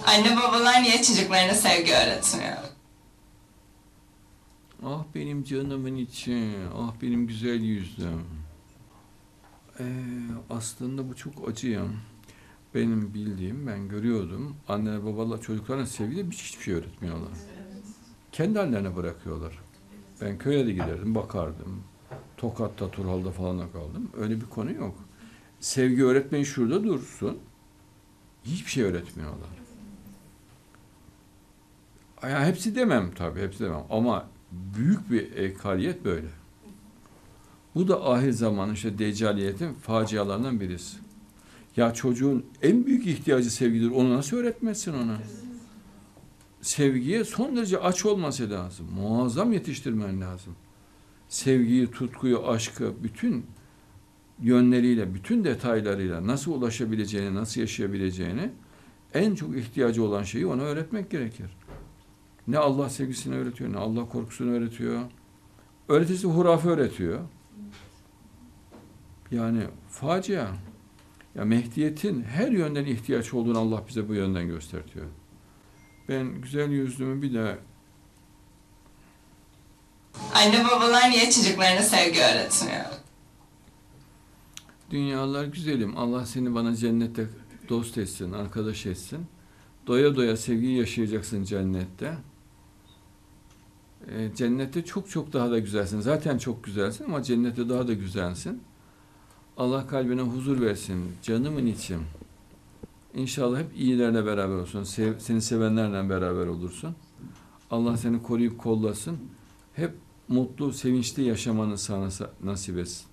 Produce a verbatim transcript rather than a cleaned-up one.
Anne babalar niye çocuklarına sevgi öğretmiyor? Ah benim canımın içi, ah benim güzel yüzlüm. Ee, aslında bu çok acı. Benim bildiğim, ben görüyordum. Anne babalar çocuklarına sevgi hiçbir şey öğretmiyorlar. Kendi hallerine bırakıyorlar. Ben köye de giderdim, bakardım. Tokat'ta, Turhal'da falan da kaldım. Öyle bir konu yok. Sevgi öğretmeyi şurada dursun. Hiçbir şey öğretmiyorlar. Ya hepsi demem tabii, hepsi demem. Ama büyük bir ekaliyet böyle. Bu da ahir zamanın işte deccaliyetin facialarından birisi. Ya çocuğun en büyük ihtiyacı sevgidir. Onu nasıl öğretmezsin ona? Sevgiye son derece aç olması lazım. Muazzam yetiştirmen lazım. Sevgiyi, tutkuyu, aşkı bütün yönleriyle, bütün detaylarıyla nasıl ulaşabileceğini, nasıl yaşayabileceğini en çok ihtiyacı olan şeyi ona öğretmek gerekir. Ne Allah sevgisini öğretiyor, ne Allah korkusunu öğretiyor. Öğretirse hurafe öğretiyor. Yani facia. Ya Mehdiyet'in her yönden ihtiyaç olduğunu Allah bize bu yönden gösteriyor. Ben güzel yüzlümü bir de Anne babalar niye çocuklarına sevgi öğretmiyor? dünyalar güzelim. Allah seni bana cennette dost etsin, arkadaş etsin. Doya doya sevgiyi yaşayacaksın cennette. E, cennette çok çok daha da güzelsin. Zaten çok güzelsin ama cennette daha da güzelsin. Allah kalbine huzur versin. Canımın içim. İnşallah hep iyilerle beraber olsun. Sev, seni sevenlerle beraber olursun. Allah seni koruyup kollasın. Hep mutlu, sevinçli yaşamanı sana nasip etsin.